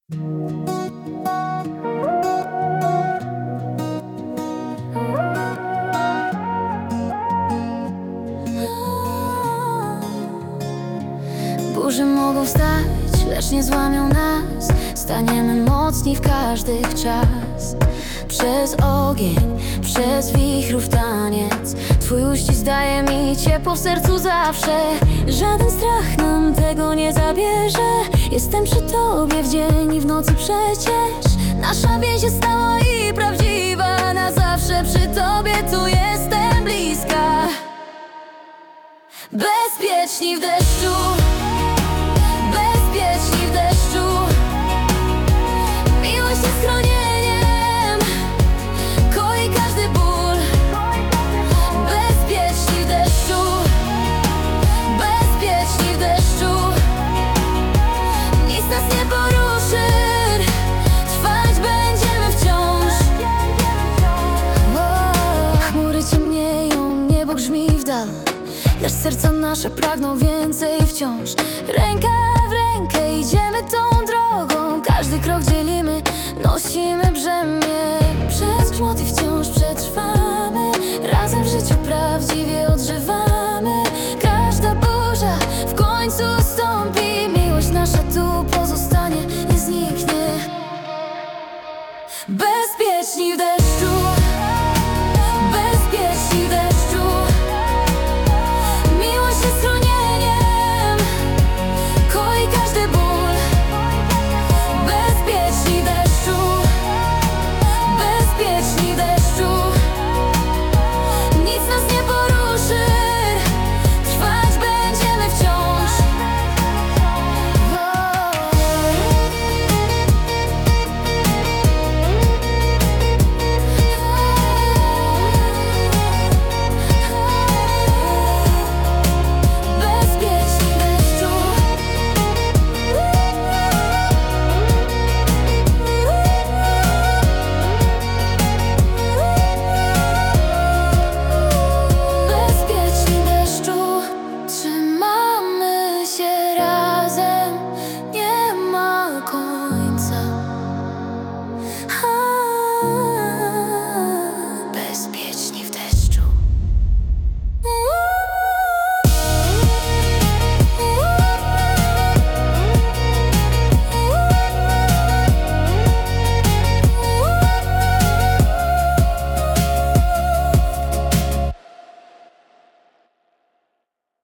Burze mogą wstać, lecz nie złamią nas. Staniemy mocni w każdy czas. Przez ogień, przez wichrów taniec. Twój uścisk daje mi ciepło w sercu zawsze. Żaden strach nam tego nie zabierze. Jestem przy tobie w dzień i w nocy przecież. Nasza więź jest stała i prawdziwa. Na zawsze przy tobie tu jestem bliska. Bezpieczni w deszczu, bezpieczni w deszczu. Miłość jest schronieniem, koi każdy ból. Bezpieczni w deszczu, bezpieczni w deszczu. Nic nas nie poruszy, trwać będziemy wciąż. Chmury ciemnieją, niebo grzmi w dal, lecz serca nasze pragną więcej wciąż. Ręka w rękę idziemy tą drogą. Każdy krok dzielimy, nosimy